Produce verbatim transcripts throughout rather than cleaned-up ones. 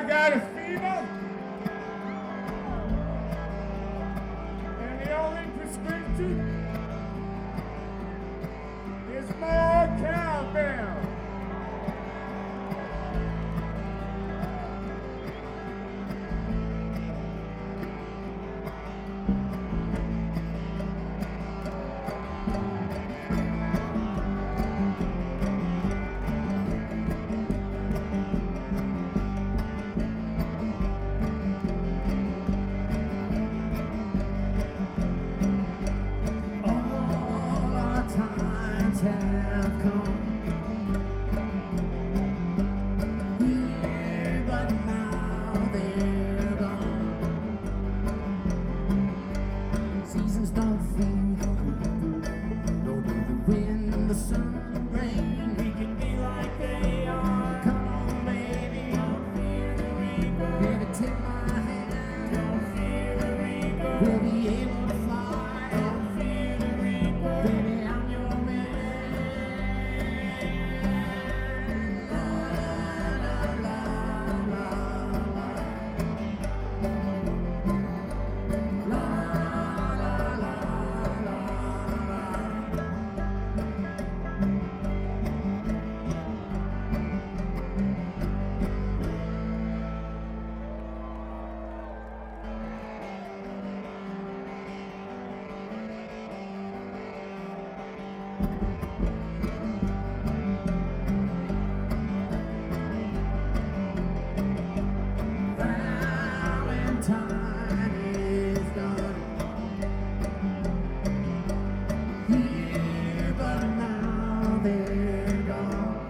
got a fever, and the only prescription is more cowbell. Have come here, but now they're gone. Seasons don't feel good, nor do the wind, the sun, the rain. We can be like they are. Come on, baby, don't fear the reaper. Baby, take my hand. Don't fear the reaper. We'll be able to fly. Don't fear the reaper. Baby, I'm your man. Valentine is done here, but now they're gone.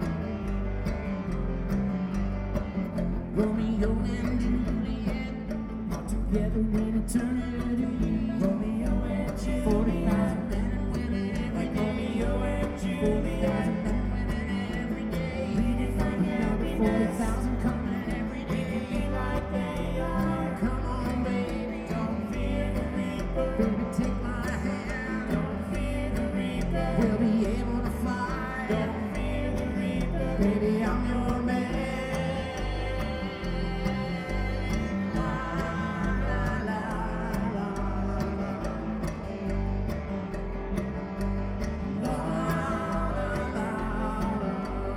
Romeo and Juliet are together in eternity. Romeo and Juliet, forty thousand men and women every day. Romeo and Juliet, forty thousand men and women every day. Redefining number forty thousand coming every day. Like they are. Come on, baby, don't fear the reaper. Baby, take my hand. Don't fear the reaper. We'll be able to fly. Don't fear the reaper. Baby, I'm your man. La, la, la, la, la. La, la, la, la.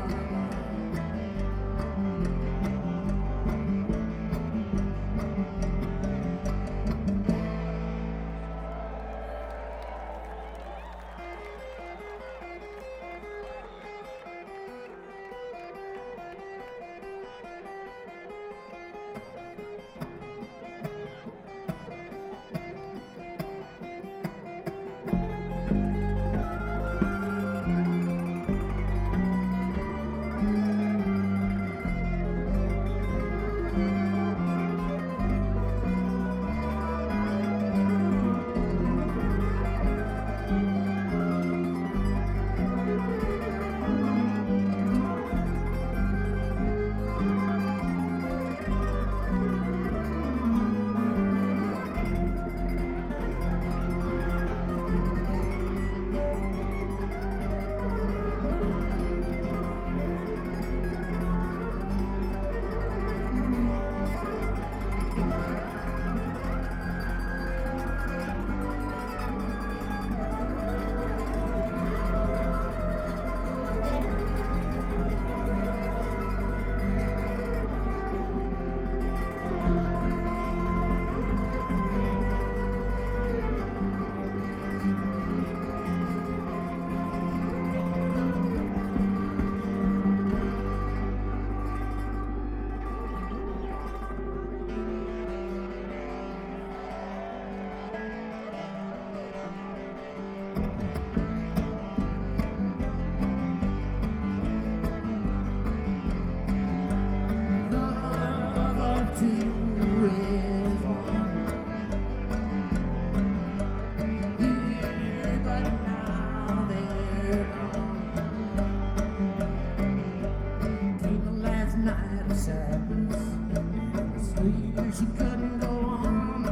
She couldn't go on.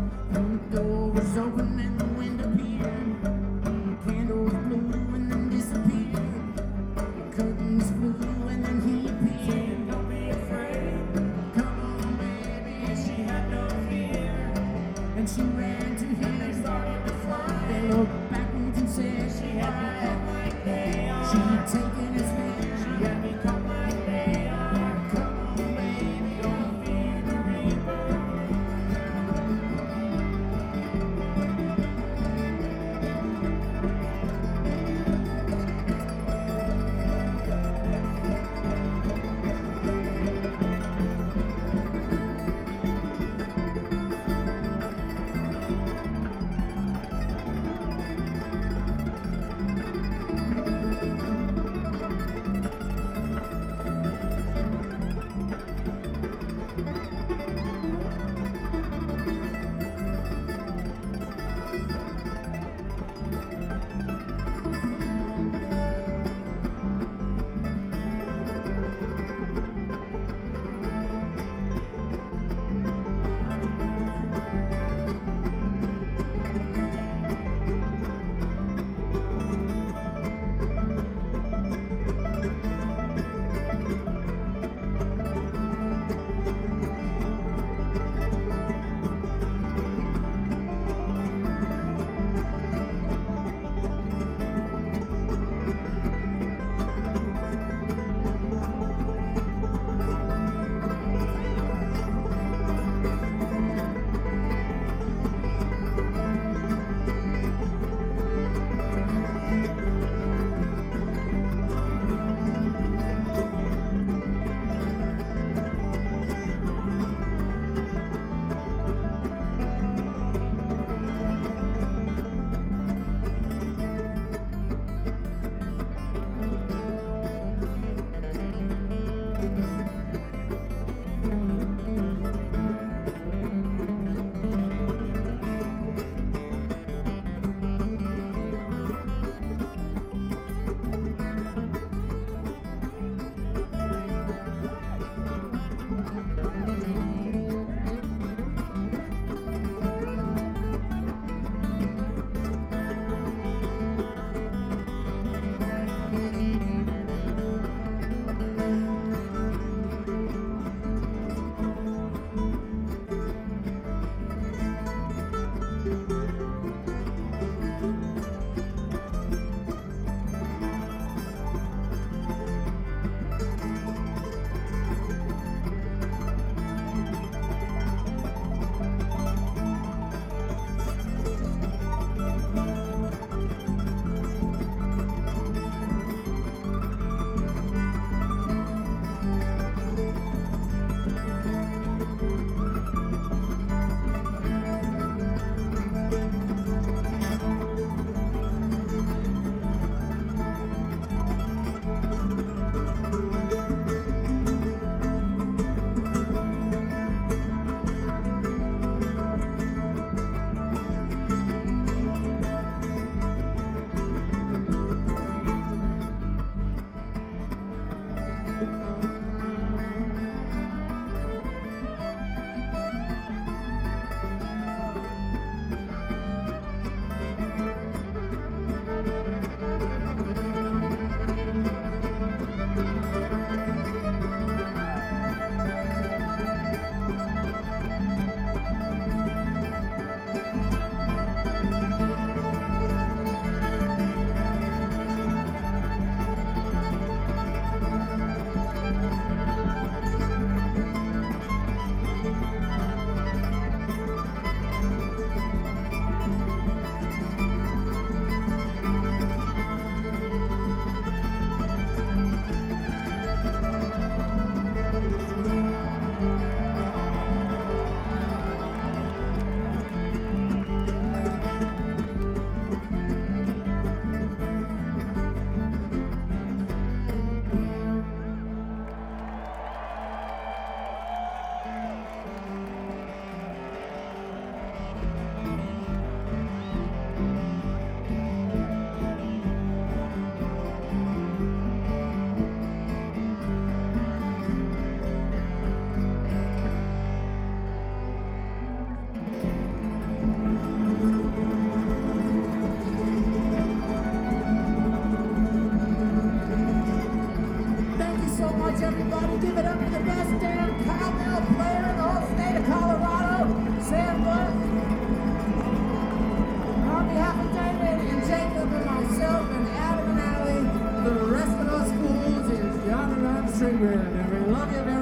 The door was open and the wind appeared. The candles blew and then disappeared. The curtains flew and then he appeared. Don't be afraid. Come on, Everybody give it up for the best damn cowbell player in the whole state of Colorado, Sam Bush. On behalf of David and Jacob and myself and Adam and Allie, the rest of us fools is John and Ron Stringman, and we love you very